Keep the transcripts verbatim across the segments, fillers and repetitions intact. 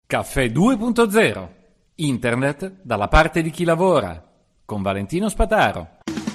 Caffè due punto zero. Internet dalla parte di chi lavora. Con Valentino Spataro.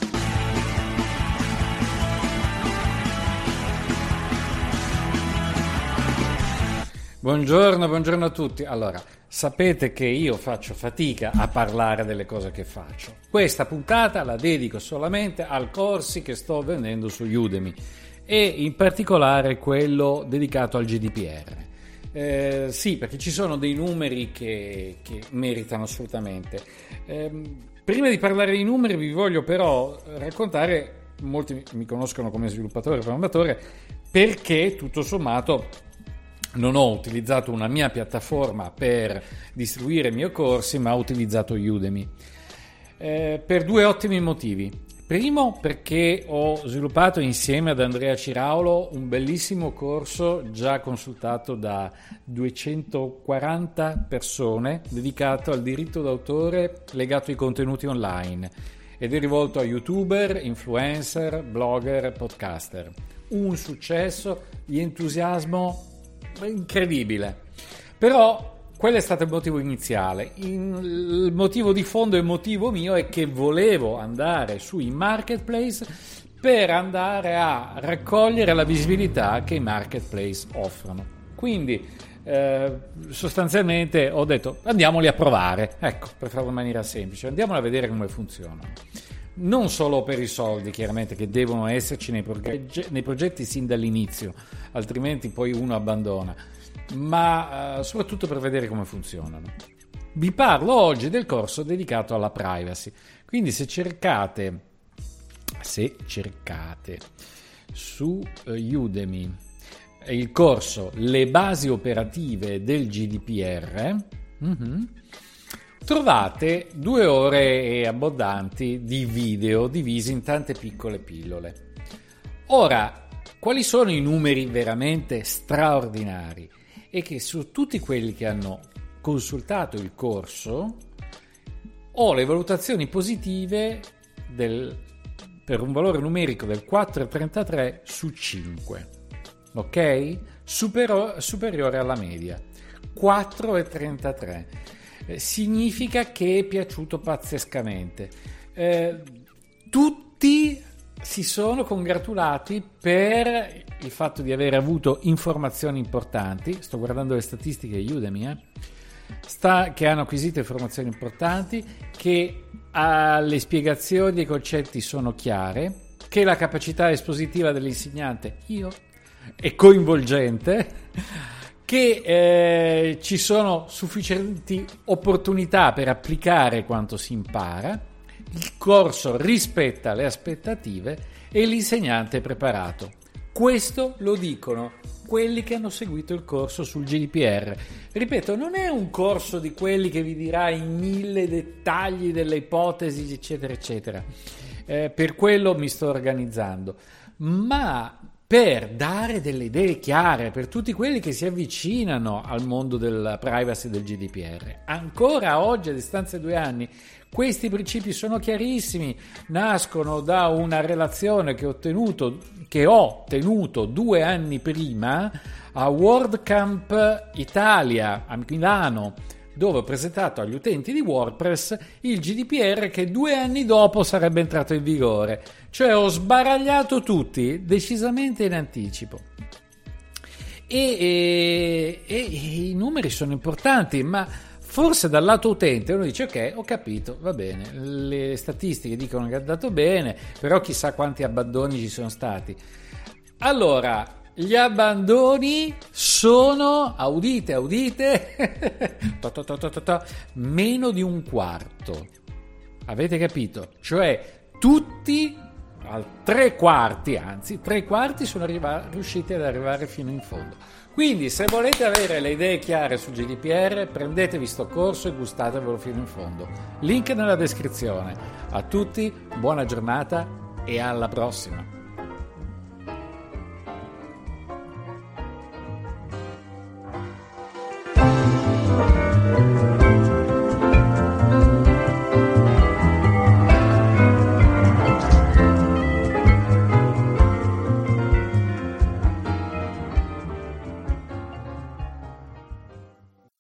Buongiorno, buongiorno a tutti. Allora, sapete che io faccio fatica a parlare delle cose che faccio. Questa puntata la dedico solamente ai corsi che sto vendendo su Udemy e in particolare quello dedicato al G D P R. Eh, sì, perché ci sono dei numeri che, che meritano assolutamente. Eh, prima di parlare dei numeri vi voglio però raccontare, molti mi conoscono come sviluppatore e programmatore, perché tutto sommato non ho utilizzato una mia piattaforma per distribuire i miei corsi, ma ho utilizzato Udemy. Eh, per due ottimi motivi. Primo, perché ho sviluppato insieme ad Andrea Ciraulo un bellissimo corso già consultato da duecentoquaranta persone dedicato al diritto d'autore legato ai contenuti online ed è rivolto a youtuber, influencer, blogger, podcaster. Un successo di entusiasmo incredibile. Però quello è stato il motivo iniziale. Il motivo di fondo e il motivo mio è che volevo andare sui marketplace per andare a raccogliere la visibilità che i marketplace offrono. Quindi eh, sostanzialmente ho detto andiamoli a provare, ecco, per farlo in maniera semplice, andiamoli a vedere come funzionano. Non solo per i soldi, chiaramente, che devono esserci nei, proge- nei progetti sin dall'inizio, altrimenti poi uno abbandona, ma uh, soprattutto per vedere come funzionano. Vi parlo oggi del corso dedicato alla privacy. Quindi se cercate, se cercate su uh, Udemy il corso Le basi operative del G D P R, mm-hmm, trovate due ore abbondanti di video divisi in tante piccole pillole. Ora, quali sono i numeri veramente straordinari? E che su tutti quelli che hanno consultato il corso ho le valutazioni positive del, per un valore numerico del quattro virgola trentatré su cinque, ok? Supero, superiore alla media. quattro virgola trentatré eh, significa che è piaciuto pazzescamente. Eh, tutti si sono congratulati per il fatto di aver avuto informazioni importanti. Sto guardando le statistiche di Udemy, eh? Sta, che hanno acquisito informazioni importanti, che uh, le spiegazioni dei concetti sono chiare, che la capacità espositiva dell'insegnante io è coinvolgente, che eh, ci sono sufficienti opportunità per applicare quanto si impara. Il corso rispetta le aspettative e l'insegnante è preparato. Questo lo dicono quelli che hanno seguito il corso sul G D P R. Ripeto, non è un corso di quelli che vi dirà i mille dettagli delle ipotesi, eccetera, eccetera. Eh, per quello mi sto organizzando. Ma per dare delle idee chiare per tutti quelli che si avvicinano al mondo della privacy del G D P R. Ancora oggi, a distanza di due anni, questi principi sono chiarissimi, nascono da una relazione che ho tenuto, che ho tenuto due anni prima a WordCamp Italia a Milano, dove ho presentato agli utenti di WordPress il G D P R che due anni dopo sarebbe entrato in vigore. Cioè ho sbaragliato tutti decisamente in anticipo. E, e, e, e i numeri sono importanti, ma forse dal lato utente uno dice ok, ho capito, va bene, le statistiche dicono che è andato bene, però chissà quanti abbandoni ci sono stati. Allora, gli abbandoni sono, audite, audite, to, to, to, to, to, to, meno di un quarto. Avete capito? Cioè tutti, al tre quarti, anzi, tre quarti sono arriva- riusciti ad arrivare fino in fondo. Quindi se volete avere le idee chiare sul G D P R, prendetevi sto corso e gustatevelo fino in fondo. Link nella descrizione. A tutti, buona giornata e alla prossima.